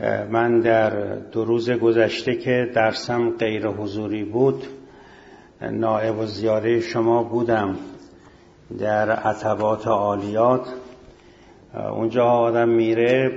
من در 2 روز گذشته که درسم غیر حضوری بود نائب الزیاره شما بودم در عتبات عالیات. اونجا آدم میره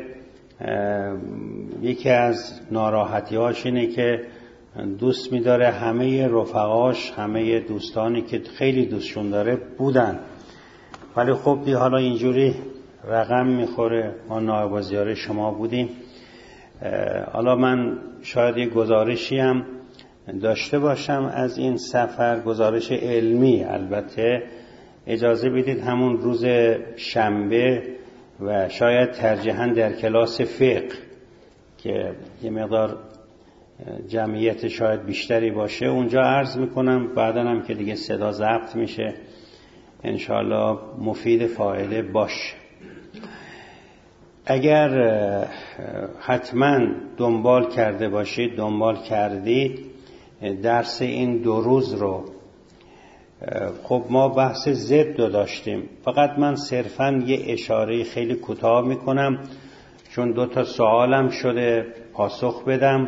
یکی از ناراحتی‌هاش اینه که دوست می‌داره همه رفقاش، همه دوستانی که خیلی دوستشون داره بودن، ولی خب حالا اینجوری رقم میخوره. ما نائب الزیاره شما بودیم. حالا من شاید یه گزارشی هم داشته باشم از این سفر، گزارش علمی. البته اجازه بدید همون روز شنبه و شاید ترجیحاً در کلاس فقه که یه مقدار جمعیت شاید بیشتری باشه اونجا عرض میکنم، بعداً هم که دیگه صدا ضبط میشه انشاءالله مفید فایده باشه. اگر حتما دنبال کرده باشید، دنبال کردید درس این 2 روز رو، خب ما بحث ضد رو داشتیم. فقط من صرفاً یه اشاره خیلی کوتاه میکنم چون 2 تا سوالم شده پاسخ بدم.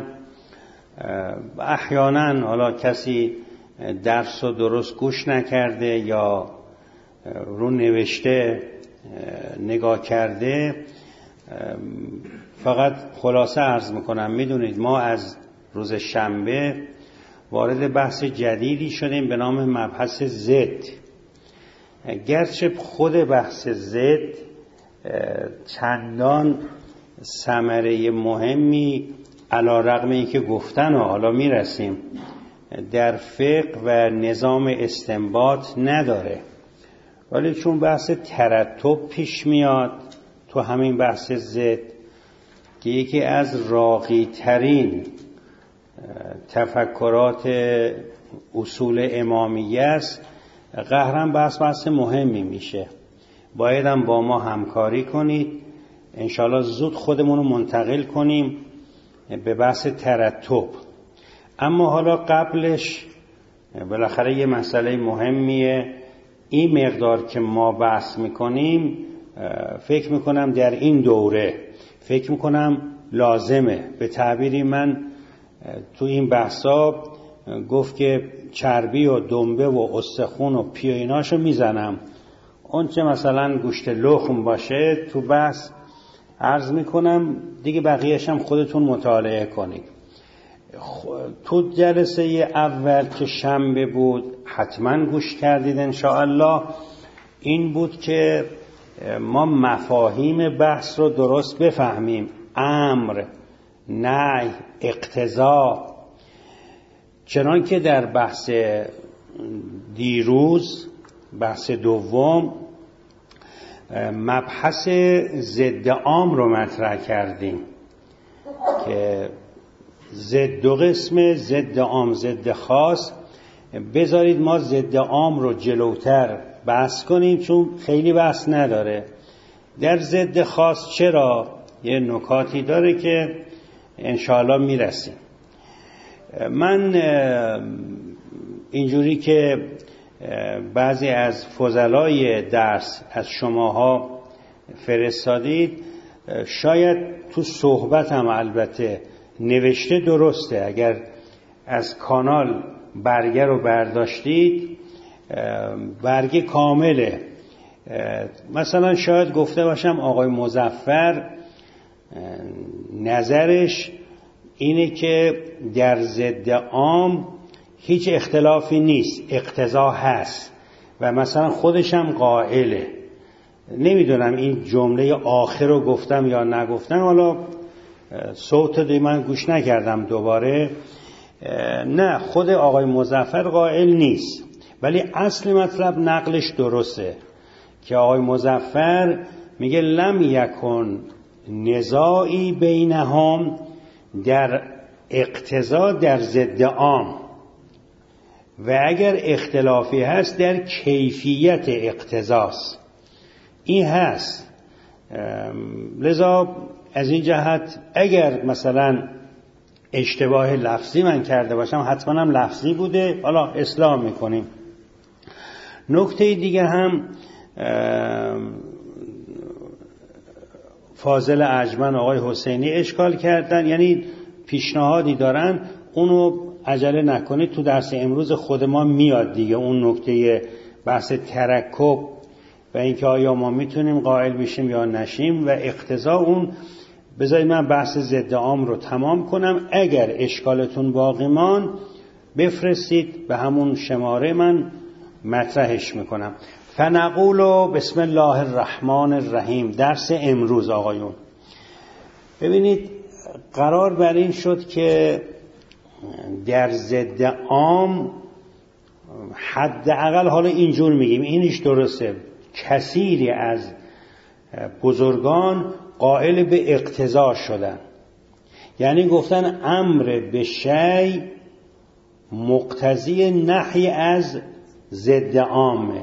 احیانا حالا کسی درس رو درست گوش نکرده یا رو نوشته نگاه کرده. فقط خلاصه عرض میکنم. میدونید ما از روز شنبه وارد بحث جدیدی شدیم به نام مبحث ضد. گرچه خود بحث ضد چندان ثمره مهمی علی رغم اینکه گفتن و حالا میرسیم در فقه و نظام استنباط نداره، ولی چون بحث ترتب پیش میاد تو همین بحث ضد که یکی از راقی ترین تفکرات اصول امامیه است، قهرن بحث مهمی میشه. باید هم با ما همکاری کنید انشاءالله زود خودمون رو منتقل کنیم به بحث ترتب. اما حالا قبلش بالاخره یه مسئله مهمیه. این مقدار که ما بحث میکنیم فکر میکنم در این دوره فکر میکنم لازمه. به تعبیری من تو این بحثا گفت که چربی و دنبه و استخون و پی و ایناشو میزنم، اون چه مثلا گوشت لخم باشه تو بحث عرض میکنم دیگه، بقیه‌اش هم خودتون مطالعه کنید. تو جلسه اول که شنبه بود حتما گوش کردید انشاءالله. این بود که ما مفاهیم بحث رو درست بفهمیم. امر، نهی، اقتضا. چنان که در بحث دیروز بحث دوم مبحث ضد عام رو مطرح کردیم که ضد 2 قسمه، ضد عام، ضد خاص. بذارید ما ضد عام رو جلوتر بحث کنیم چون خیلی بحث نداره. در ضد خاص چرا یه نکاتی داره که انشاءالله میرسیم. من اینجوری که بعضی از فضلای درس از شماها فرستادید، شاید تو صحبتم البته نوشته درسته، اگر از کانال برگه رو برداشتید برگه کامله. مثلا شاید گفته باشم آقای مظفر نظرش اینه که در ضد عام هیچ اختلافی نیست، اقتضا هست و مثلا خودشم قائله. نمیدونم این جمله آخر رو گفتم یا نگفتم، حالا صوت من گوش نکردم دوباره. نه، خود آقای مظفر قائل نیست، ولی اصل مطلب نقلش درسته که آقای مظفر میگه لم یکن نزاعی بینهم در اقتضا در ضد عام، و اگر اختلافی هست در کیفیت اقتضاست. این هست. لذا از این جهت اگر مثلا اشتباه لفظی من کرده باشم حتما هم لفظی بوده، حالا اصلاح میکنیم. نکته دیگه هم فاضل اجمن آقای حسینی اشکال کردن، یعنی پیشنهادی دارن، اونو عجله نکنید، تو درس امروز خود ما میاد دیگه اون نکته بحث ترکب و اینکه آیا ما میتونیم قائل بشیم یا نشیم و اقتضا اون. بذارید من بحث ضد عام رو تمام کنم، اگر اشکالتون باقی مان بفرستید به همون شماره، من مطرحش میکنم. فنقول بسم الله الرحمن الرحیم. درس امروز آقایون، ببینید قرار بر این شد که در ضد عام حداقل، حالا اینجور میگیم اینش درسته، کثیری از بزرگان قائل به اقتضا شدن، یعنی گفتن امر به شیء مقتضی نهی از ضد عامه،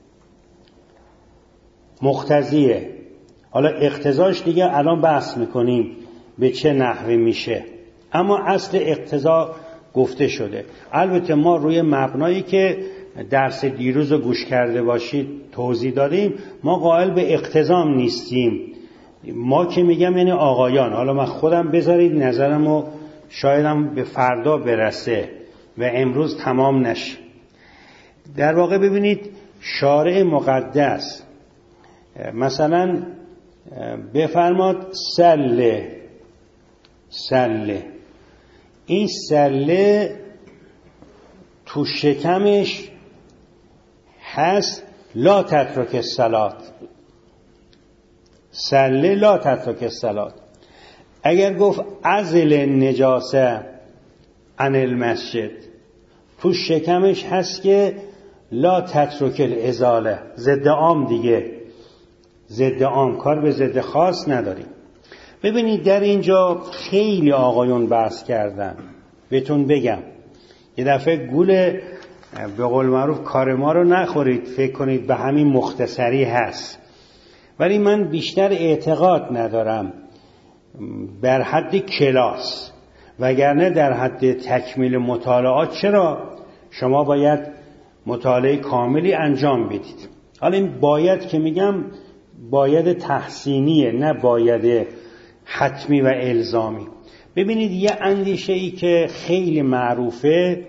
مقتضیه. حالا اقتضاش دیگه الان بحث میکنیم به چه نحوی میشه، اما اصل اقتضا گفته شده. البته ما روی مبنایی که درس دیروز رو گوش کرده باشید توضیح دادیم، ما قائل به اقتضام نیستیم. ما که میگم یعنی آقایان، حالا من خودم بذارید نظرمو شایدم به فردا برسه و امروز تمام نشه. در واقع ببینید شارع مقدس مثلا بفرماد سله، این سله تو شکمش هست لا تترک الصلاة، سله لا تترک الصلاة. اگر گفت ازل النجاسه عن المسجد، تو شکمش هست که لا تترک الازاله، ضد عام دیگه، ضد عام، کار به ضد خاص نداریم. ببینید در اینجا خیلی آقایون بحث کردن، بهتون بگم یه دفعه گول به قول معروف کار ما رو نخورید، فکر کنید به همین مختصری هست، ولی من بیشتر اعتقاد ندارم بر حد کلاس، وگرنه در حد تکمیل مطالعات چرا شما باید مطالعه کاملی انجام بدید. حالا این باید که میگم باید تحسینیه، نه باید حتمی و الزامی. ببینید یه اندیشه ای که خیلی معروفه،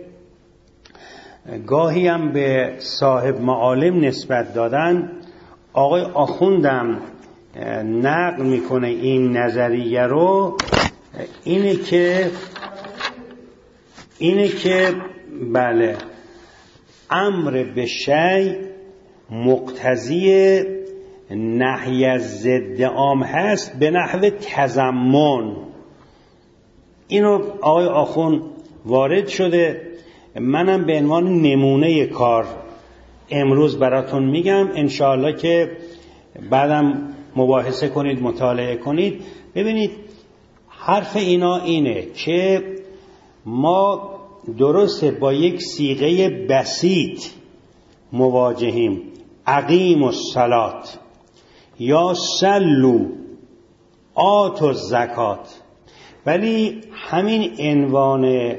گاهی هم به صاحب معالم نسبت دادن، آقای آخوندم نقل میکنه این نظریه رو، اینه که بله امر به شیء مقتضی نهی از ضد عام هست به نحو تضمن. اینو آقای آخوند وارد شده، منم به عنوان نمونه کار امروز براتون میگم، انشاءالله که بعدم مباحثه کنید، مطالعه کنید. ببینید حرف اینا اینه که ما درسته با یک صیغه بسیط مواجهیم، اقیم الصلاة یا صلوا آتوا الزکات، ولی همین عنوان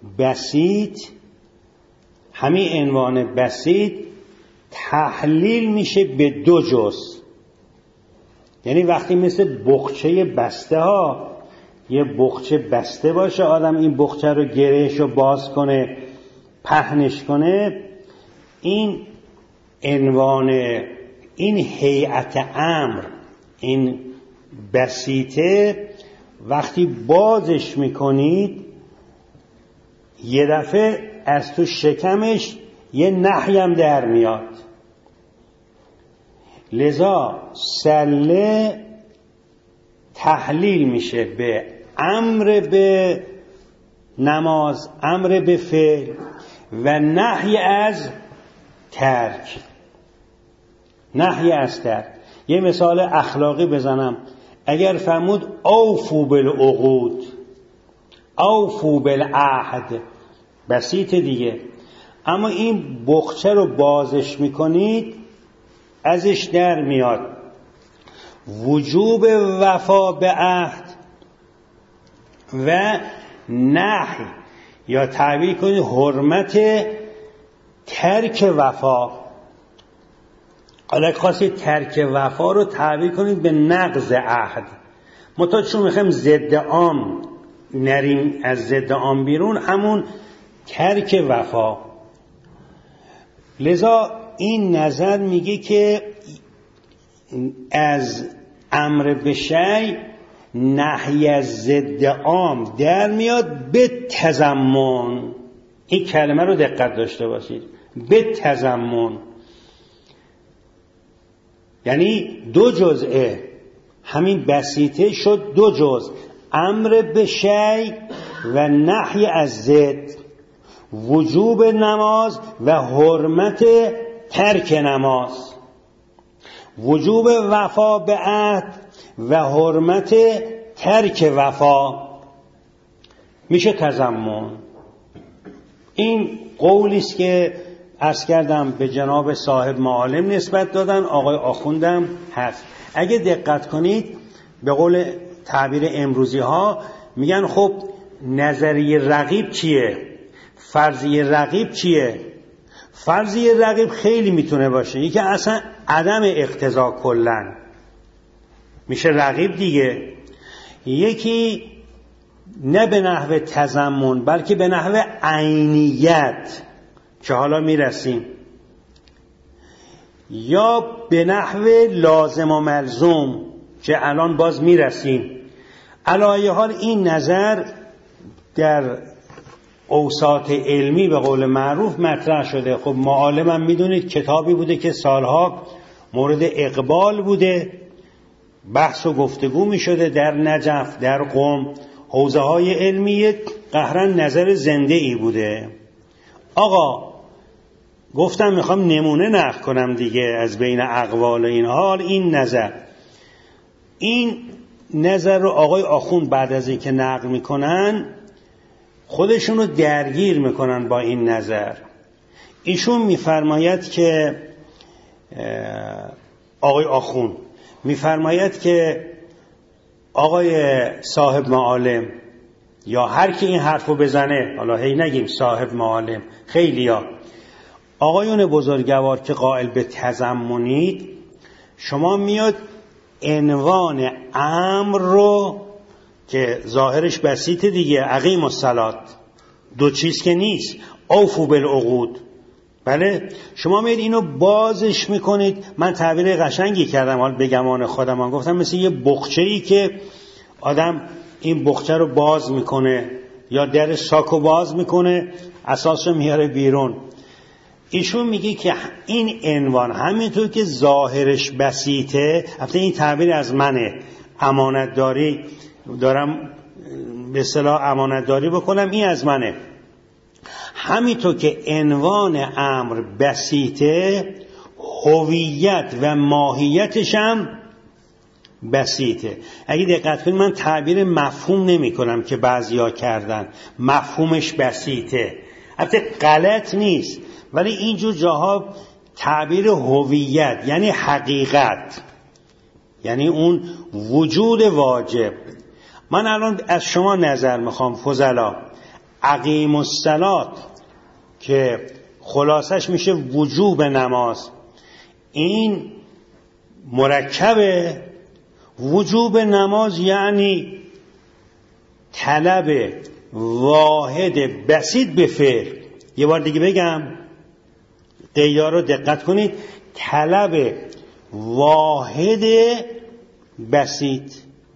بسیط تحلیل میشه به دو جزء. یعنی وقتی مثل بخچه بسته ها، یه بخچه بسته باشه، آدم این بخچه رو گرهش رو باز کنه، پهنش کنه، این عنوان، این هیئت امر، این بسیطه، وقتی بازش میکنید یه دفعه از تو شکمش یه نهی هم در میاد. لذا سله تحلیل میشه به امر به نماز، امر به فعل و نهی از ترک. یه مثال اخلاقی بزنم، اگر فرمود اوفو بالعقود، اوفو بالعهد، بسیط دیگه، اما این بخچه رو بازش میکنید ازش در میاد وجوب وفا به عهد و نهی، یا تعبیر کنید حرمت ترک وفا. حالا خواستید ترک وفا رو تعبیر کنید به نقض عهد. منتها چون میخوایم ضد عام نریم از ضد عام بیرون، همون ترک وفا. لذا این نظر میگه که از امر به شیء نهی از ضد عام در میاد به تضمن. این کلمه رو دقت داشته باشید، به تضمن، یعنی دو جزئه، همین بسیطه شد دو جزء، امر به شیء و نهی از ضد، وجوب نماز و حرمت ترک نماز، وجوب وفا به عهد و حرمت ترک وفا، میشه تضمن. این قولی است که عرض کردم به جناب صاحب معالم نسبت دادن، آقای آخوندم هست. اگه دقت کنید به قول تعبیر امروزی ها میگن خب نظریه رقیب چیه؟ فرضیه رقیب چیه؟ فرضیه رقیب خیلی میتونه باشه. یکی اصلا عدم اقتضا کلن میشه رقیب دیگه. یکی نه به نحو تضمن بلکه به نحو عینیت که حالا میرسیم، یا به نحو لازم و ملزوم که الان باز میرسیم. علی ای حال این نظر در اوساط علمی به قول معروف مطرح شده. خب معالمم میدونید کتابی بوده که سالها مورد اقبال بوده، بحث و گفتگو میشده در نجف، در قم، حوزه های علمی قهرن نظر زنده ای بوده. آقا گفتم میخوام نمونه نقل کنم دیگه از بین اقوال این حال. این نظر رو آقای آخوند بعد از این که نقل میکنن خودشون رو درگیر میکنن با این نظر. ایشون میفرماید که آقای آخوند میفرماید که آقای صاحب معالم یا هر کی این حرفو بزنه، حالا هی نگیم صاحب معالم، خیلیا آقایون بزرگوار که قائل به تضمنید، شما میاد عنوان امر رو که ظاهرش بسیطه دیگه، اقیم الصلات، دو چیز که نیست، اوفوا بالعقود، بله، شما میاد اینو بازش میکنید. من تعبیر قشنگی کردم حال بگمان خودم، من گفتم مثل یه بخچه‌ای که آدم این بخچه رو باز میکنه یا در ساکو باز میکنه، اساسش میاره بیرون. ایشون میگه که این عنوان همینطور که ظاهرش بسیطه، البته این تعبیر از منه، امانتداری دارم به اصطلاح امانتداری بکنم، این از منه، همینطور که عنوان امر بسیطه، هویت و ماهیتش هم بسیطه. اگه دقت کنید من تعبیر مفهوم نمی کنم که بعضیا کردن، مفهومش بسیطه، البته غلط نیست، ولی اینجور جاها تعبیر هویت یعنی حقیقت، یعنی اون وجود واجب. من الان از شما نظر میخوام فضلا، اقیم الصلات که خلاصش میشه وجوب نماز، این مرکبه. وجوب نماز یعنی طلب واحد بسیط به فعل. یه بار دیگه بگم، قیدا رو دقت کنید، طلب واحد بسیط.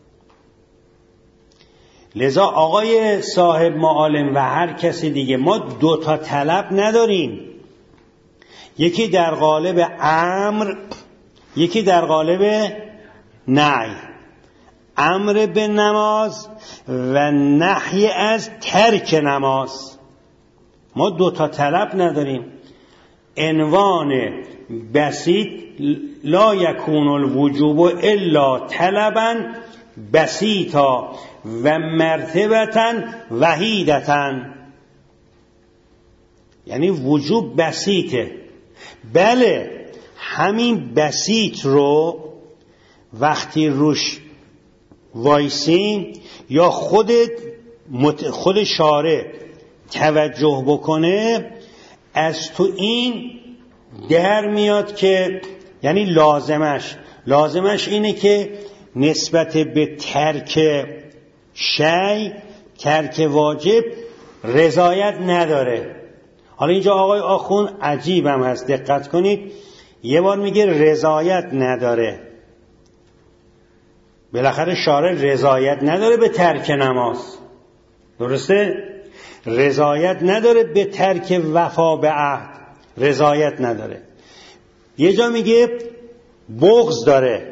لذا آقای صاحب معالم و هر کسی دیگه، ما دو تا طلب نداریم، یکی در قالب امر، یکی در قالب نهی، امر به نماز و نهی از ترک نماز. ما دو تا طلب نداریم. عنوان بسیط لا یکون الوجوب الا طلبا بسیطا و مرتبتا وحیدتا، یعنی وجوب بسیطه. بله، همین بسیط رو وقتی روش وایسیم یا خود شارع توجه بکنه، از تو این در میاد که یعنی لازمش اینه که نسبت به ترک شی، ترک واجب رضایت نداره. حالا اینجا آقای آخوند عجیبم هست، دقت کنید، یه بار میگه رضایت نداره. بالاخره شارع رضایت نداره به ترک نماز، درسته؟ رضایت نداره به ترک وفا به عهد، رضایت نداره. یه جا میگه بغض داره،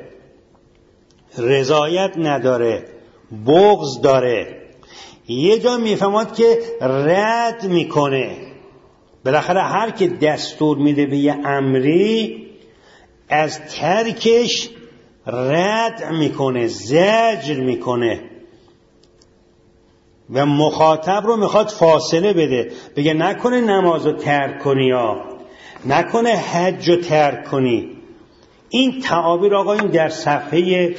رضایت نداره، بغض داره. یه جا میفهمد که رد میکنه. بالاخره هر که دستور میده به یه امری از ترکش رد میکنه، زجر میکنه و مخاطب رو میخواد فاصله بده، بگه نکنه نمازو ترک کنی یا نکنه حجو ترک کنی. این تعابیر آقایون در صفحه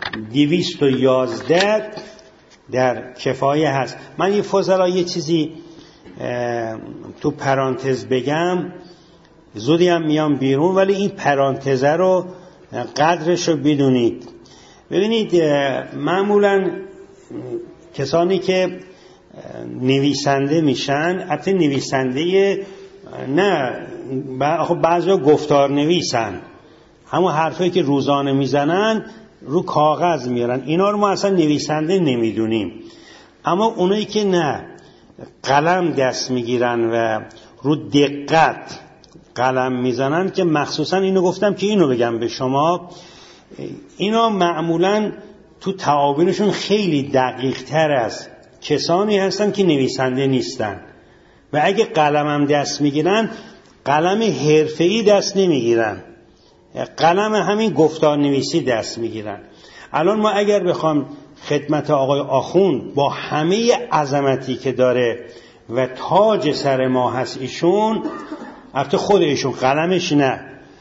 211 در کفایه هست. من یه فضلا یه چیزی تو پرانتز بگم، زودی هم میام بیرون، ولی این پرانتزه رو قدرش رو بدونید. ببینید معمولا کسانی که نویسنده میشن، البته نویسنده نه، بعضی گفتار نویسن، همون حرفایی که روزانه میزنن رو کاغذ میارن، اینا رو ما اصلا نویسنده نمیدونیم. اما اونایی که نه، قلم دست میگیرن و رو دقت قلم میزنن، که مخصوصا اینو گفتم که اینو بگم به شما، اینا معمولا تو تعابیرشون خیلی دقیق تر از کسانی هستن که نویسنده نیستن. و اگه قلم هم دست میگیرن، قلم حرفه‌ای دست نمیگیرن، قلم همین گفتار نویسی دست میگیرن. الان ما اگر بخوام خدمت آقای آخوند با همه عظمتی که داره و تاج سر ما هست ایشون، البته خود ایشون قلمش نه،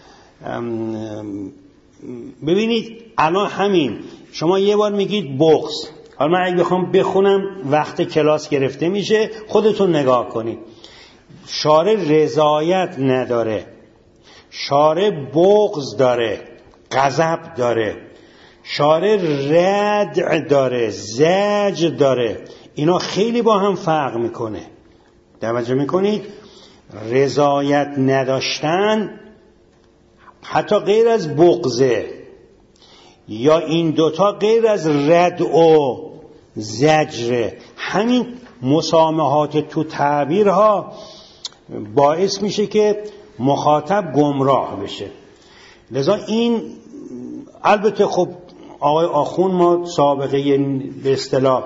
ببینید الان همین شما یه بار میگید بغض، حالا من اگه بخوام بخونم وقت کلاس گرفته میشه، خودتون نگاه کنید. شارع رضایت نداره، شارع بغض داره، غضب داره، شارع ردع داره، زجر داره. اینا خیلی با هم فرق میکنه. توجه میکنید؟ رضایت نداشتن حتی غیر از بغضه، یا این دوتا غیر از رد و زجره. همین مسامحات تو تعبیرها باعث میشه که مخاطب گمراه بشه. لذا این البته خب آقای آخوند ما سابقه به اصطلاح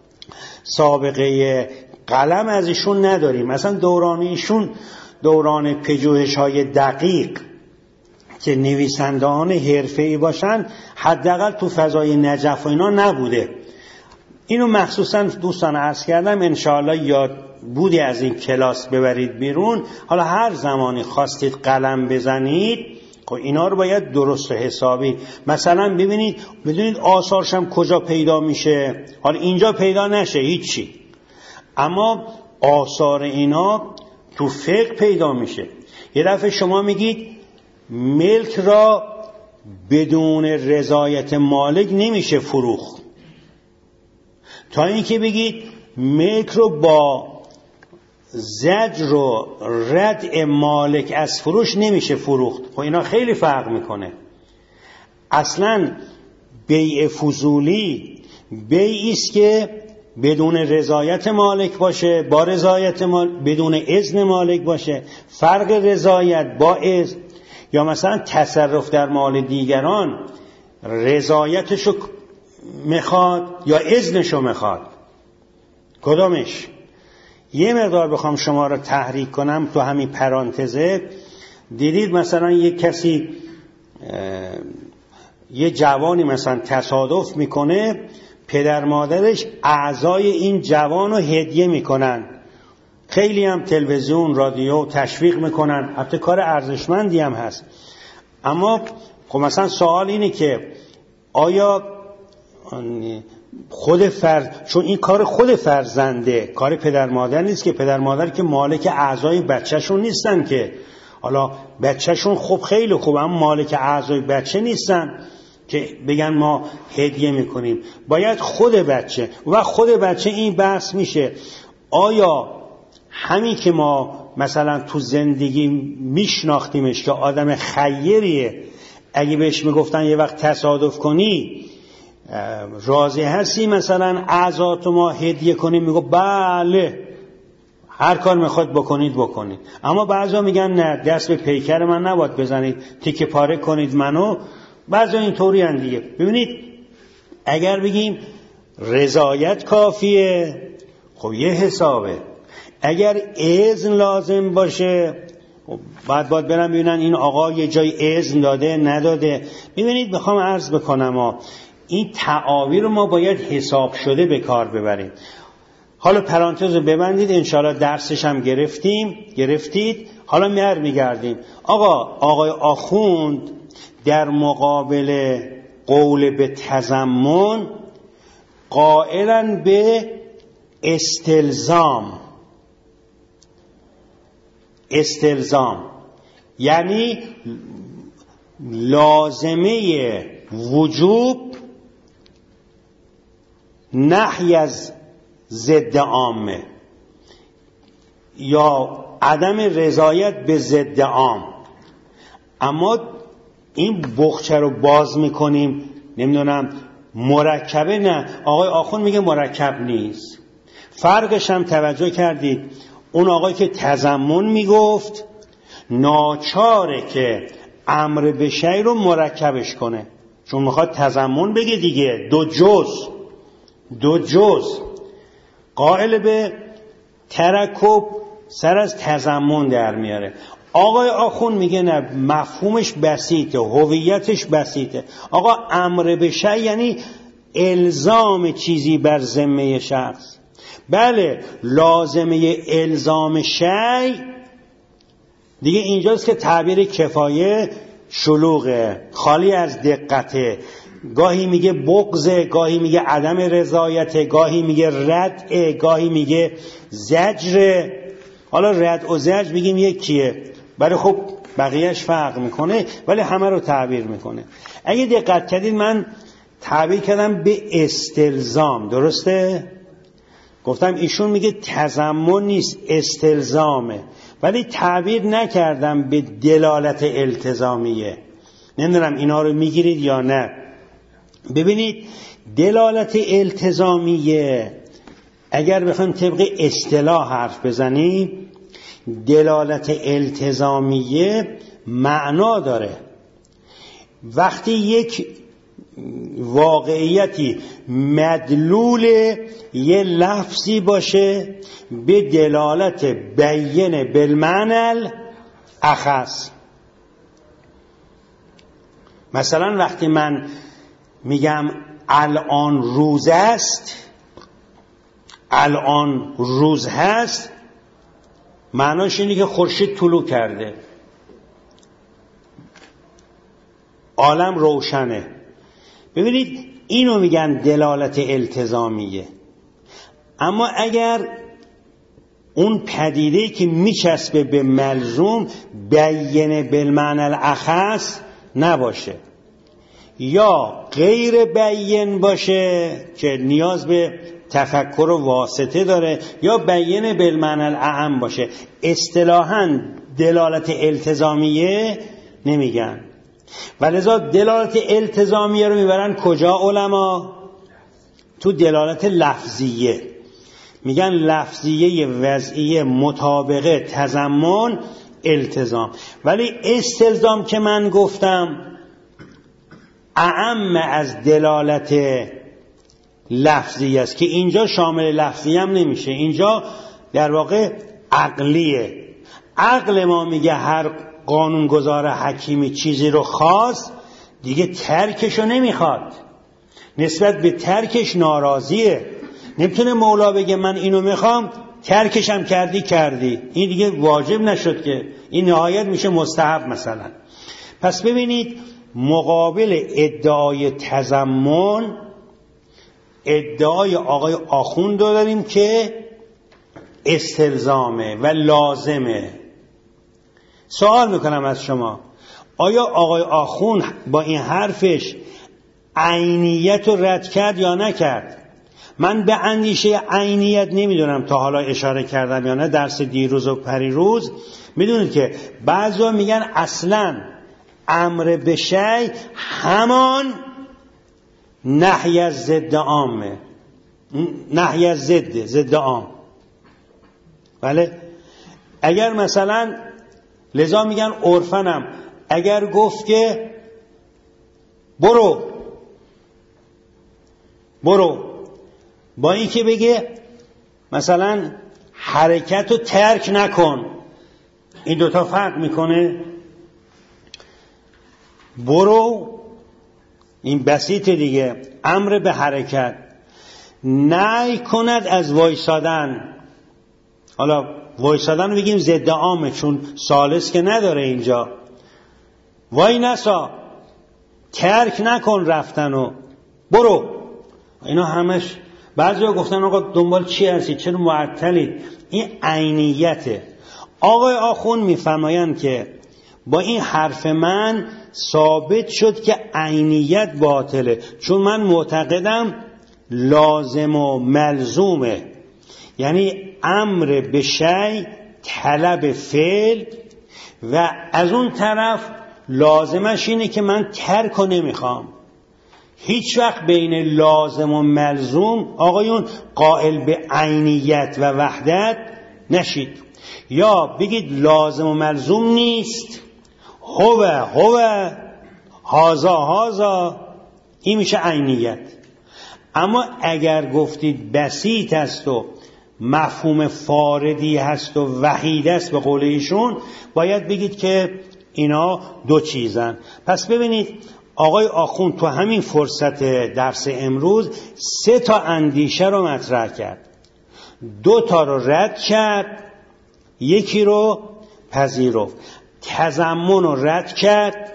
سابقه قلم از ایشون نداریم. مثلا دوران ایشون دوران پژوهش‌های دقیق که نویسندگان حرفه‌ای باشن حداقل تو فضای نجف و اینا نبوده. اینو مخصوصا دوستان عرض کردم، انشاءالله یاد بودی از این کلاس ببرید بیرون. حالا هر زمانی خواستید قلم بزنید، خب اینا رو باید درست و حسابی، مثلا ببینید بدونید آثارش هم کجا پیدا میشه. حالا اینجا پیدا نشه هیچی، اما آثار اینا تو فقه پیدا میشه. یه دفعه شما میگید ملک را بدون رضایت مالک نمیشه فروخت، تا اینکه بگید ملک رو با زجر و ردع مالک از فروش نمیشه فروخت. خب اینا خیلی فرق میکنه. اصلا بیع فضولی بیعی است که بدون رضایت مالک باشه، با رضایت بدون اذن مالک باشه. فرق رضایت با اذن، یا مثلا تصرف در مال دیگران رضایتشو میخواد یا اذنشو میخواد، کدامش؟ یه مقدار بخوام شما رو تحریک کنم تو همین پرانتزه، دیدید مثلا یک کسی یه جوانی مثلا تصادف میکنه، پدر مادرش اعضای این جوان رو هدیه میکنن، خیلی هم تلویزیون رادیو تشویق میکنن، البته کار ارزشمندی هم هست. اما خب مثلا سوال اینه که آیا چون این کار خود فرزنده، کار پدر مادر نیست که، پدر مادر که مالک اعضای بچهشون نیستن که، حالا بچهشون خب خیلی خوب اما مالک اعضای بچه نیستن. که بگن ما هدیه میکنیم، باید خود بچه و خود بچه این بحث میشه آیا همین که ما مثلا تو زندگی میشناختیمش که آدم خیریه، اگه بهش میگفتن یه وقت تصادف کنی راضی هستی مثلا اعضاتو ما هدیه کنیم؟ میگو بله هر کار میخواد بکنید. اما بعضا میگن نه، دست به پیکر من نباید بزنید، تیکه پاره کنید منو. بعضا اینطوری هن دیگه. ببینید اگر بگیم رضایت کافیه، خب یه حسابه. اگر اذن لازم باشه، باید برم ببینن این آقا یه جای اذن داده نداده. ببینید میخوام عرض بکنم این تعابیر رو ما باید حساب شده به کار ببریم. حالا پرانتز رو ببندید، انشاءالله درسش هم گرفتید. حالا میگردیم آقای آخوند در مقابل قول به تضمن قائلاً به استلزام، یعنی لازمه وجوب نهی از ضد عامه یا عدم رضایت به ضد عام. اما این بخچه رو باز میکنیم نمیدونم مرکبه، نه، آقای آخوند میگه مرکب نیست. فرقش هم توجه کردید، اون آقایی که تضمن میگفت ناچاره که امر به شیء رو مرکبش کنه، چون میخواد تضمن بگه دیگه، دو جز قائل به ترکب سر از تضمن در میاره. آقای آخوند میگه نه، مفهومش بسیطه، هویتش بسیطه. آقا امر به شیء یعنی الزام چیزی بر ذمه شخص. بله لازمه الزام شیء دیگه اینجاست که تعبیر کفایه شلوغه، خالی از دقته. گاهی میگه بغضه، گاهی میگه عدم رضایته، گاهی میگه ردعه، گاهی میگه زجره. حالا رد و زجر بگیم یکیه، ولی خب بقیهش فرق میکنه، ولی همه رو تعبیر میکنه. اگه دقت کردید من تعبیر کردم به استلزام، درسته؟ گفتم ایشون میگه تضمن نیست، استلزامه، ولی تعبیر نکردم به دلالت التزامیه. نمیدونم اینا رو میگیرید یا نه. ببینید دلالت التزامیه اگر بخوایم طبق اصطلاح حرف بزنیم، دلالت التزامیه معنا داره وقتی یک واقعیتی مدلول یه لفظی باشه به دلالت بیین بالمعنى الاخص. مثلا وقتی من میگم الان روز است، الان روز هست، معناش اینه که خورشید طلوع کرده، عالم روشنه. ببینید اینو میگن دلالت التزامیه. اما اگر اون پدیده که میچسبه به ملزوم بیین بالمعنى الاخص نباشه یا غیر بیین باشه که نیاز به تفکر و واسطه داره، یا بیین بالمعنى الاعم باشه، اصطلاحاً دلالت التزامیه نمیگن. ولذا دلالت التزامیه رو میبرن کجا علما؟ تو دلالت لفظیه. میگن لفظیه وضعیه مطابقه تضمن التزام. ولی استلزام که من گفتم اعم از دلالت لفظی است که اینجا شامل لفظی هم نمیشه، اینجا در واقع عقلیه. عقل ما میگه هر قانونگذار حکیمی چیزی رو خواست دیگه ترکشو نمیخواد، نسبت به ترکش ناراضیه. نمیتونه مولا بگه من اینو میخوام ترکشم کردی، این دیگه واجب نشد که، این نهایت میشه مستحب مثلا. پس ببینید مقابل ادعای تضمن ادعای آقای آخوند داریم که استلزامه و لازمه. سوال میکنم از شما، آیا آقای آخوند با این حرفش عینیت رو رد کرد یا نکرد؟ من به اندیشه عینیت نمیدونم تا حالا اشاره کردم یا نه درس دیروز و پریروز. میدونید که بعضیا میگن اصلا امر به شیء همان نهی از ضد عامه، نهی از ضد عام. بله اگر مثلا لذا میگن عرفنم اگر گفت که برو با این که بگه مثلا حرکت رو ترک نکن، این دوتا فرق میکنه. برو این بسیط دیگه، امر به حرکت، نهی کند از وایسادن. حالا وایسادن رو بگیم ضد عامه چون ثالث که نداره اینجا. وای نسا، ترک نکن رفتنو، برو. اینا همش بعضیا گفتن آقا دنبال چی هستید، چرا معطلید؟ این عینیته. آقای آخوند میفرمایند که با این حرف من ثابت شد که عینیت باطله، چون من معتقدم لازم و ملزومه، یعنی امر به شیء طلب فعل و از اون طرف لازمش اینه که من ترک نمیخوام. هیچ وقت بین لازم و ملزوم آقایون قائل به عینیت و وحدت نشید. یا بگید لازم و ملزوم نیست، هو هازا، این میشه عینیت. اما اگر گفتید بسیط است و مفهوم فاردی هست و وحید است به قول ایشون، باید بگید که اینا دو چیزن. پس ببینید آقای آخوند تو همین فرصت درس امروز 3 تا اندیشه رو مطرح کرد، 2 تا رو رد کرد، 1 رو پذیرفت. تضمن رو رد کرد،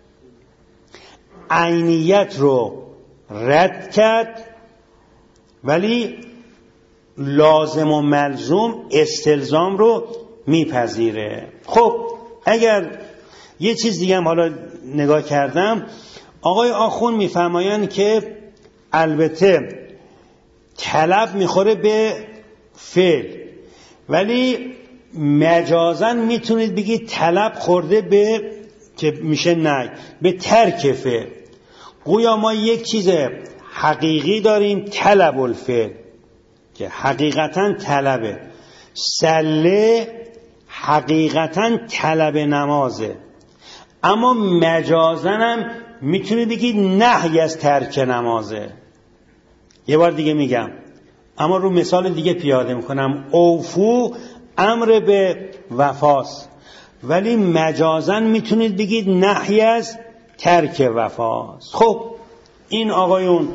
عینیت رو رد کرد، ولی لازم و ملزوم استلزام رو میپذیره. خب اگر یه چیز دیگه هم حالا نگاه کردم، آقای آخوند میفرمایند که البته طلب میخوره به فعل، ولی مجازاً میتونید بگید طلب خورده به که میشه نه به ترک فعل. گویا ما یک چیز حقیقی داریم، طلب الفعل، که حقیقتاً طلبه. سله حقیقتاً طلب نمازه، اما مجازاً هم میتونید بگید نهی از ترک نمازه. یه بار دیگه میگم، اما رو مثال دیگه پیاده میکنم. اوفو امر به وفاست، ولی مجازاً میتونید بگید نهی از ترک وفاست. خب این آقایون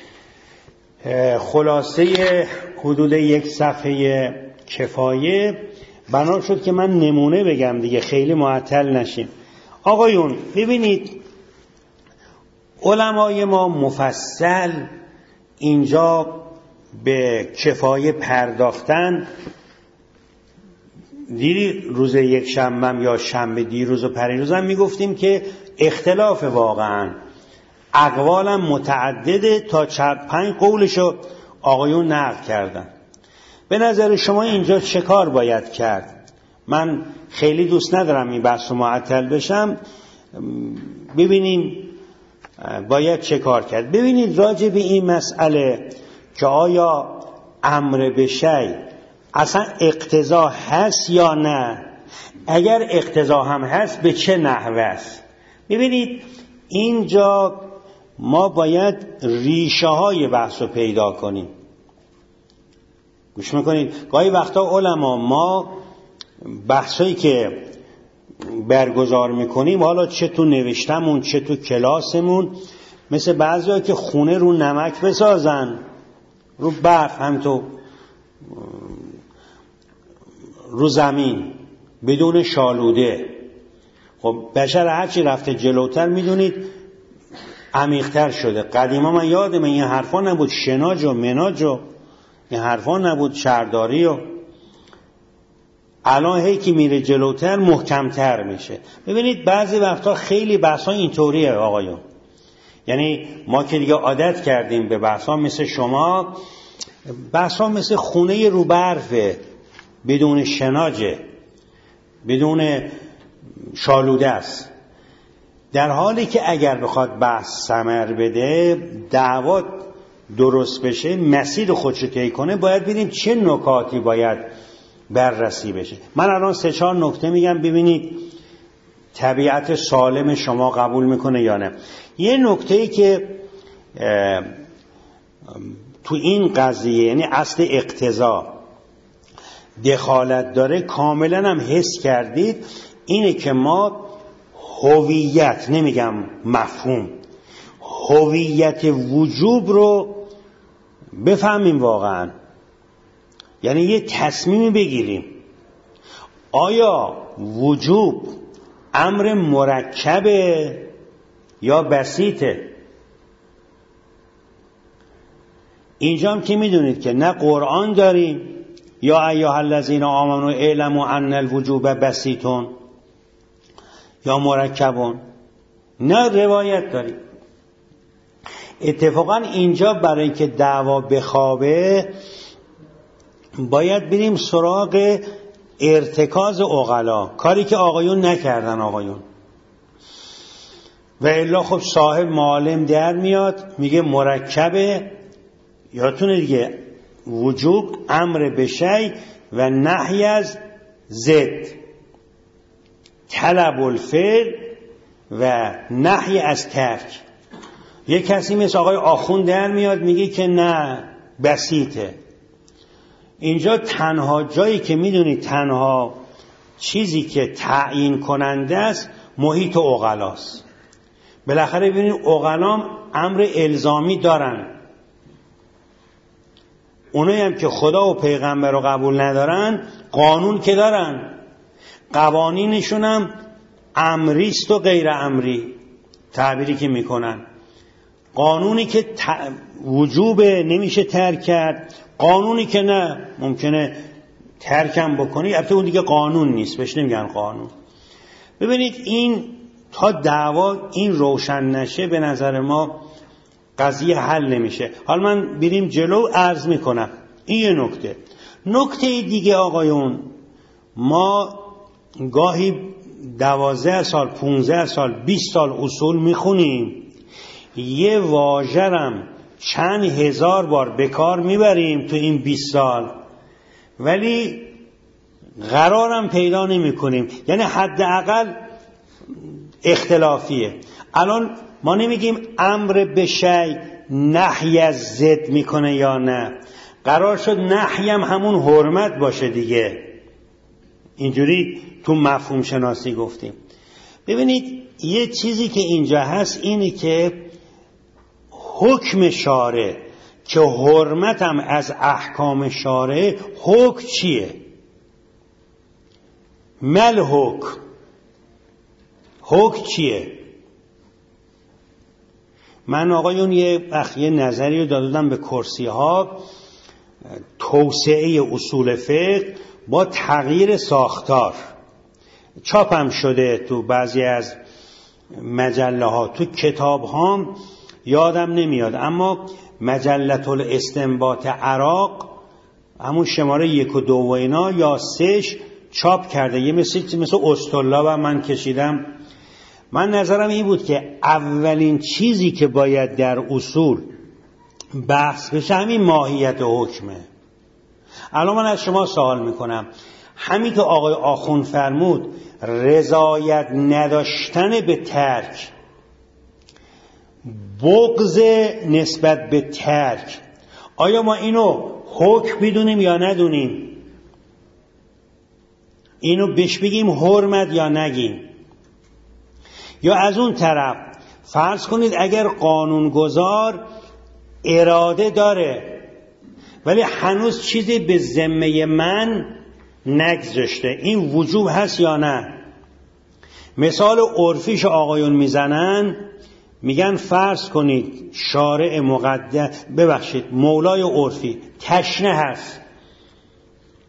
خلاصه حدود 1 صفحه کفایه. بنا شد که من نمونه بگم دیگه، خیلی معطل نشیم. آقایون ببینید علمای ما مفصل اینجا به کفایه پرداختن. دیری روز 1 شنبه یا شنبه دیروز و پریروزم میگفتیم که اختلاف واقعا اقوالم متعدده، تا 4-5 قولشو آقایون نقل کردن. به نظر شما اینجا چه کار باید کرد؟ من خیلی دوست ندارم این بحث رو معطل بشم. ببینیم باید چه کار کرد. ببینید راجع به این مسئله که آیا امر به شیء اصلا اقتضا هست یا نه، اگر اقتضا هم هست به چه نحوه است. ببینید اینجا ما باید ریشه های بحث رو پیدا کنیم. گوش میکنید گاهی وقتا علما ما بحثایی که برگزار میکنیم، حالا چه تو نوشتمون چه تو کلاسمون، مثل بعضیا که خونه رو نمک بسازن، رو برف، هم تو رو زمین بدون شالوده. خب بشر هرچی رفته جلوتر میدونید عمیق‌تر شده. قدیما من یادم این حرفا نبود، شناج و مناج و این حرفا نبود، شهرداری و الان هی که میره جلوتر محکمتر میشه. ببینید بعضی وقتا خیلی بحثا اینطوریه آقایون، یعنی ما که دیگه عادت کردیم به بحثا مثل شما، بحثا مثل خونه رو برفه، بدون شناجه، بدون شالوده است. در حالی که اگر بخواد بحث ثمر بده، دعوا درست بشه، مسیر خودشو طی کنه، باید ببینیم چه نکاتی باید بررسی بشه. من الان 3-4 نکته میگم، ببینید طبیعت سالم شما قبول میکنه یا نه. یه نکته‌ای که تو این قضیه، یعنی اصل اقتضا دخالت داره، کاملا هم حس کردید، اینه که ما هویت، نمیگم مفهوم، هویت وجوب رو بفهمیم واقعا. یعنی یه تصمیمی بگیریم، آیا وجوب امر مرکبه یا بسیطه؟ اینجا هم که میدونید که نه قرآن داریم یا ایها الذین آمنوا اعلموا ان الوجوب بسیطون یا مرکبون، نه روایت داریم. اتفاقا اینجا برای که دعوا بخوابه باید بریم سراغ ارتکاز عقلا، کاری که آقایون نکردن. آقایون و الا خب صاحب معالم در میاد میگه مرکبه، یادتونه دیگه، وجوب امر به شیء و نهی از ضد، طلب الفعل و نهی از ترک. یه کسی مثل آقای آخوند در میاد میگه که نه بسیطه. اینجا تنها جایی که میدونید، تنها چیزی که تعیین کننده است محیط عقلاست. بالاخره ببینید عقلام امر الزامی دارن، اونایی هم که خدا و پیغمبر رو قبول ندارن قانون که دارن، قوانینشون هم امریست و غیر امری تعبیری که میکنن. قانونی که وجوب نمیشه ترک کرد، قانونی که نه ممکنه ترکم بکنی، البته اون دیگه قانون نیست، بهش نمیگن قانون. ببینید این تا دعوا این روشن نشه به نظر ما قضیه حل نمیشه. حالا من بریم جلو، عرض میکنم این یه نکته. نکته دیگه آقایون، ما گاهی 12 سال 15 سال 20 سال اصول میخونیم، یه واژه‌رم چند هزار بار به کار میبریم تو این 20 سال، ولی قرارم پیدا نمی کنیم. یعنی حداقل اختلافیه. الان ما نمیگیم امر به شیء نهی از ضد میکنه یا نه، قرار شد نهی هم همون حرمت باشه دیگه. اینجوری تو مفهوم شناسی گفتیم. ببینید یه چیزی که اینجا هست اینه که حکم شارع که حرمت هم از احکام شارع، حکم چیه؟ مل حکم چیه؟ من آقایون یه نظری رو دادم به کرسی ها، توسعه اصول فقه با تغییر ساختار. چاپم شده تو بعضی از مجله ها، تو کتاب ها یادم نمیاد، اما مجلة الاستنباط عراق همون شماره 1 و 2 و اینا یا 3 چاپ کرده، یه مثل اسطولا و من کشیدم. من نظرم این بود که اولین چیزی که باید در اصول بحث بشه همین ماهیت حکمه. الان من از شما سوال میکنم، همین که آقای آخوند فرمود رضایت نداشتن به ترک، بغض نسبت به ترک، آیا ما اینو حکم بدونیم یا ندونیم؟ اینو بهش بگیم حرمت یا نگیم؟ یا از اون طرف فرض کنید اگر قانونگذار اراده داره ولی هنوز چیزی به ذمه من نگذاشته، این وجوب هست یا نه؟ مثال عرفیش آقایون میزنن، میگن فرض کنید شارع مقدس، ببخشید مولای عرفی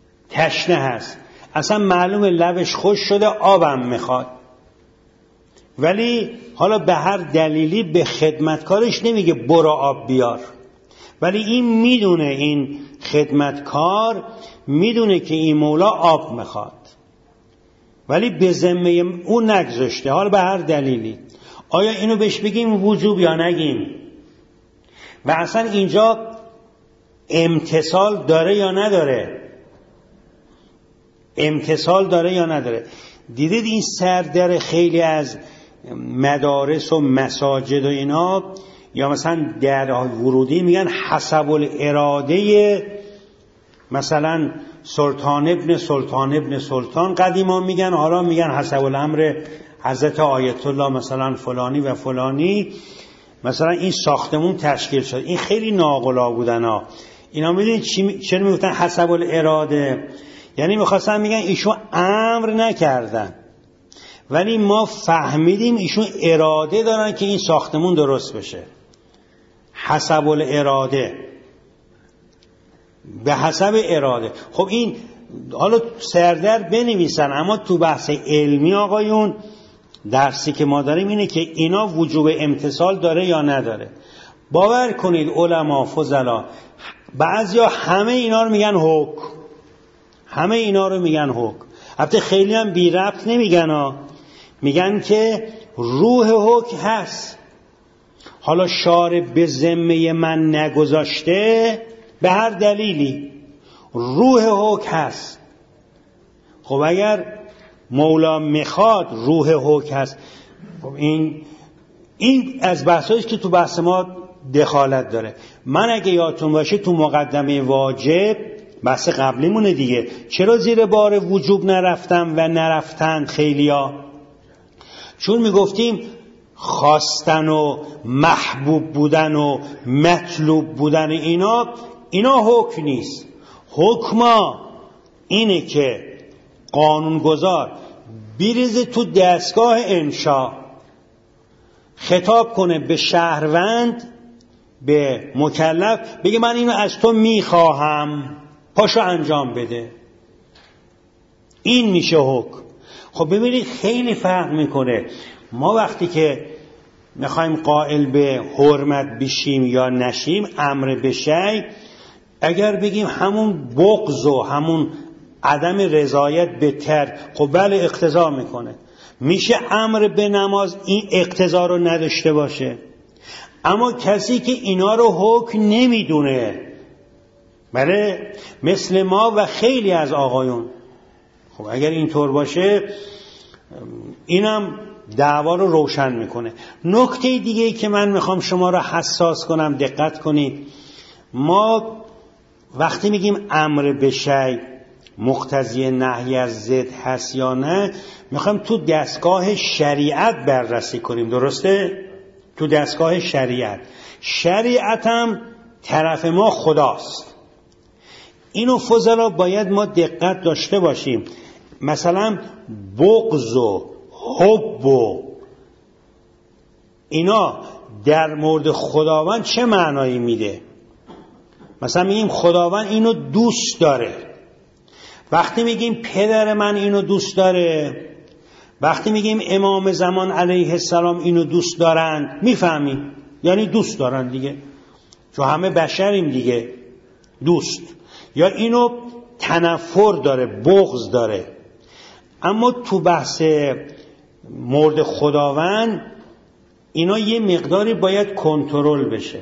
تشنه هست، اصلا معلوم لبش خوش شده، آبم میخواد، ولی حالا به هر دلیلی به خدمتکارش نمیگه برو آب بیار، ولی این میدونه، این خدمتکار میدونه که این مولا آب میخواد، ولی به ذمه اون نگذاشته، حالا به هر دلیلی. آیا اینو بهش بگیم وجوب یا نگیم؟ و اصلا اینجا امتثال داره یا نداره؟ امتثال داره یا نداره؟ دیدید این سردر خیلی از مدارس و مساجد و اینا، یا مثلا در ورودی میگن حسب الاراده، مثلا سلطان ابن سلطان ابن سلطان قدیما میگن، حالا میگن حسب الامر حضرت آیت الله مثلا فلانی و فلانی، مثلا این ساختمون تشکیل شد. این خیلی ناقلا بودن ها. اینا میدونید چرا میگفتن حسب الاراده؟ یعنی میخواستن میگن ایشون امر نکردن، ولی ما فهمیدیم ایشون اراده دارن که این ساختمون درست بشه. حسب الاراده، به حسب اراده. خب این حالا سردر بنویسن، اما تو بحث علمی آقایون درسی که ما داریم اینه که اینا وجوب امتثال داره یا نداره. باور کنید علما فضلا بعضیا همه اینا رو میگن حکم، همه اینا رو میگن حکم. البته خیلی هم بی ربط نمیگن ها، میگن که روح حکم هست. حالا شارع به ذمه من نگذاشته، به هر دلیلی روح حکم هست. خب اگر مولا میخواد روح حکم هست، خب این از بحثایی که تو بحث ما دخالت داره. من اگه یادتون باشه تو مقدمه واجب بحث قبلیمونه دیگه، چرا زیر بار وجوب نرفتم و نرفتن خیلیا؟ چون میگفتیم خواستن و محبوب بودن و مطلوب بودن اینا حکم نیست. حکما اینه که قانونگذار بریزه تو دستگاه انشا، خطاب کنه به شهروند، به مکلف، بگه من اینو از تو میخواهم، پاشو انجام بده. این میشه حکم. خب ببینید خیلی فرق میکنه. ما وقتی که میخوایم قائل به حرمت بشیم یا نشیم، امر به شیء، اگر بگیم همون بغض و همون عدم رضایت به ترک، خب بله اقتضا میکنه. میشه امر به نماز این اقتضا رو نداشته باشه. اما کسی که اینا رو حکم نمیدونه، بله، مثل ما و خیلی از آقایون، خب اگر اینطور باشه اینم دعوا رو روشن میکنه. نکته دیگه که من میخوام شما رو حساس کنم، دقت کنید. ما وقتی میگیم امر به شیء مقتضی نهی از ضد هست یا نه، میخوام تو دستگاه شریعت بررسی کنیم، درسته؟ تو دستگاه شریعت هم طرف ما خداست. اینو فضلا باید ما دقت داشته باشیم. مثلا بغض و حب و اینا در مورد خداوند چه معنایی میده؟ مثلا میگیم خداوند اینو دوست داره، وقتی میگیم پدر من اینو دوست داره، وقتی میگیم امام زمان علیه السلام اینو دوست دارن، میفهمیم یعنی دوست دارن دیگه، چون همه بشریم دیگه. دوست یا اینو تنفر داره، بغض داره. اما تو بحث مورد خداوند اینا یه مقداری باید کنترل بشه.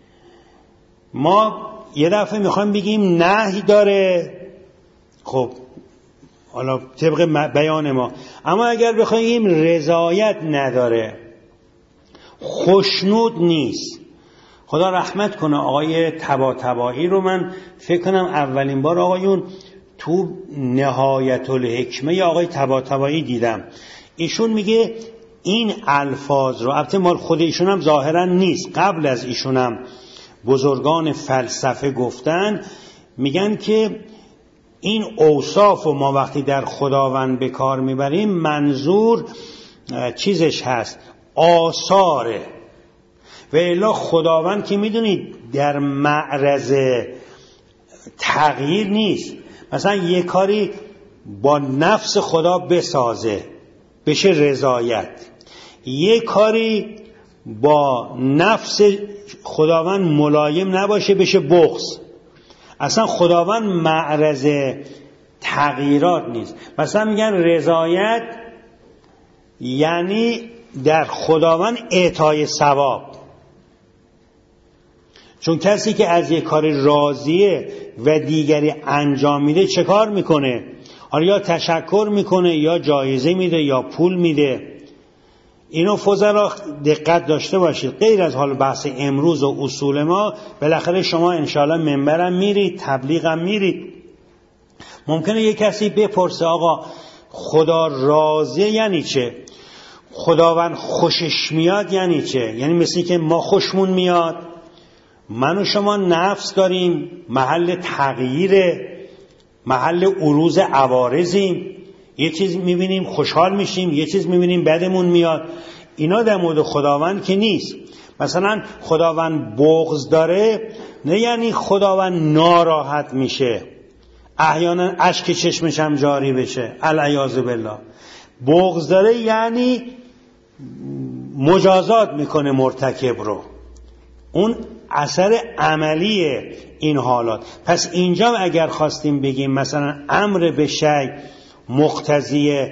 ما یه دفعه میخوایم بگیم نهی داره، خب حالا طبق بیان ما، اما اگر بخوایم رضایت نداره، خوشنود نیست. خدا رحمت کنه آقای طباطبایی رو من فکر کنم اولین بار آقایون تو نهایت الحکمه آقای طباطبایی دیدم. ایشون میگه این الفاظ رو، البته مال خود ایشون هم ظاهرا نیست، قبل از ایشون هم بزرگان فلسفه گفتن، میگن که این اوصاف رو ما وقتی در خداوند به کار میبریم، منظور چیزش هست آثاره، و الا خداوند که میدونید در معرض تغییر نیست. مثلا یه کاری با نفس خدا بسازه بشه رضایت، یه کاری با نفس خداوند ملایم نباشه بشه بغض. اصلا خداوند معرض تغییرات نیست. مثلا میگن رضایت یعنی در خداوند اعطای ثواب، چون کسی که از یک کار راضیه و دیگری انجام میده چه کار میکنه؟ حالا یا تشکر میکنه یا جایزه میده یا پول میده. اینو فضلا دقت داشته باشید. غیر از حال بحث امروز و اصول ما، بالاخره شما انشاءالله منبرم میرید، تبلیغم میرید. ممکنه یک کسی بپرسه آقا خدا راضیه یعنی چه؟ خداوند خوشش میاد یعنی چه؟ یعنی مثلی که ما خوشمون میاد. من و شما نفس داریم، محل تغییره، محل عروض عوارضیم. یه چیز میبینیم خوشحال میشیم، یه چیز میبینیم بدمون میاد. اینا در مورد خداوند که نیست. مثلا خداوند بغض داره نه یعنی خداوند ناراحت میشه، احیانا اشک چشمش هم جاری بشه، العیاذ بالله. بغض داره یعنی مجازات میکنه مرتکب رو. اون اثر عملی این حالات. پس اینجا اگر خواستیم بگیم مثلا امر به شیء مقتضی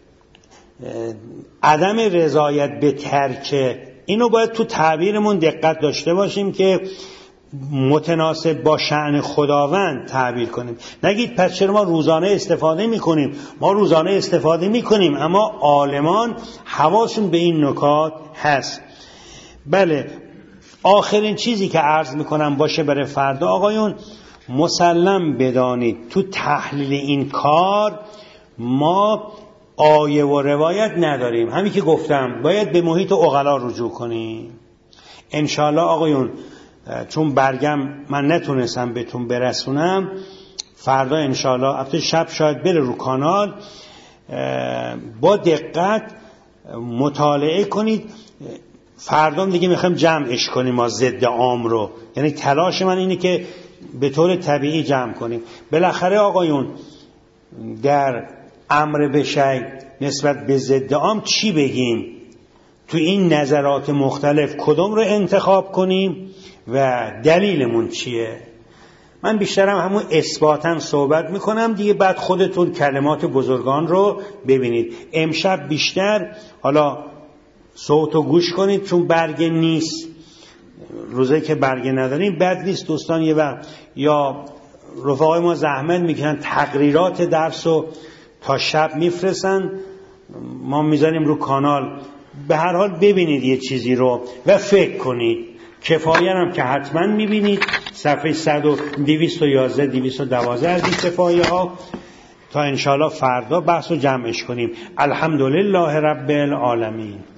عدم رضایت به ترک، اینو باید تو تعبیرمون دقت داشته باشیم که متناسب با شأن خداوند تعبیر کنیم. نگید پس چرا ما روزانه استفاده میکنیم؟ ما روزانه استفاده میکنیم، اما عالمان حواسشون به این نکات هست. بله، آخرین چیزی که عرض میکنم باشه برای فردا، آقایون مسلم بدانید تو تحلیل این کار ما آیه و روایت نداریم. همین که گفتم باید به محیط عقلا رجوع کنیم. انشاءالله آقایون، چون برگم من نتونستم بهتون برسونم، فردا انشاءالله البته شب شاید بره رو کانال، با دقت مطالعه کنید. فردا دیگه میخوایم جمعش کنیم ما ضد عام رو، یعنی تلاش من اینه که به طور طبیعی جمع کنیم. بالاخره آقایون در امر به شیء نسبت به ضد عام چی بگیم؟ تو این نظرات مختلف کدوم رو انتخاب کنیم و دلیلمون چیه؟ من بیشترم همون اثباتاً صحبت میکنم دیگه، بعد خودتون کلمات بزرگان رو ببینید. امشب بیشتر حالا صوتو گوش کنید چون برگه نیست. روزه که برگه نداریم بد نیست دوستان، یه وقت یا رفقای ما زحمت میکنن تقریرات درسو تا شب میفرستن، ما میذاریم رو کانال. به هر حال ببینید یه چیزی رو و فکر کنید. کفایه هم که حتما میبینید صفحه 211 212 از این کفایه ها، تا انشاءالله فردا بحث رو جمعش کنیم. الحمدلله رب العالمین.